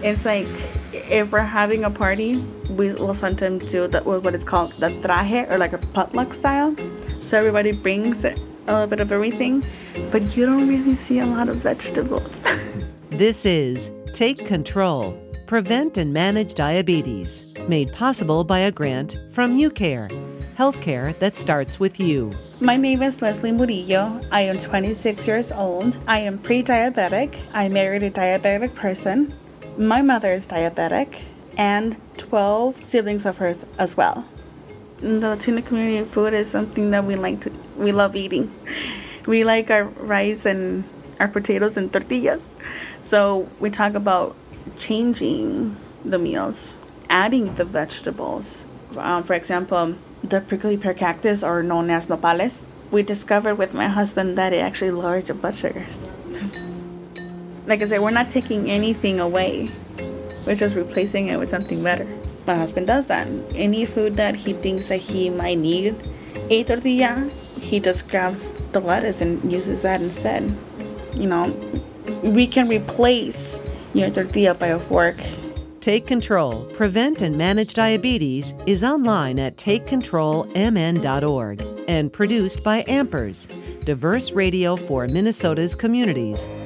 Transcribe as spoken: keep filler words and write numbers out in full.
It's like if we're having a party, we will sometimes do the, what is called the traje, or like a potluck style. So everybody brings a little bit of everything, but you don't really see a lot of vegetables. This is Take Control, Prevent and Manage Diabetes, made possible by a grant from UCare, healthcare that starts with you. My name is Leslie Murillo. I am twenty-six years old. I am pre-diabetic. I married a diabetic person. My mother is diabetic, and twelve siblings of hers as well. In the Latino community, food is something that we like to, we love eating. We like our rice and our potatoes and tortillas. So we talk about changing the meals, adding the vegetables. Um, for example, the prickly pear cactus, or known as nopales. We discovered with my husband that it actually lowers your blood sugars. Like I said, we're not taking anything away. We're just replacing it with something better. My husband does that. Any food that he thinks that he might need a tortilla, he just grabs the lettuce and uses that instead. You know, we can replace your tortilla by a fork. Take Control, Prevent and Manage Diabetes is online at take control m n dot org and produced by Ampers, diverse radio for Minnesota's communities.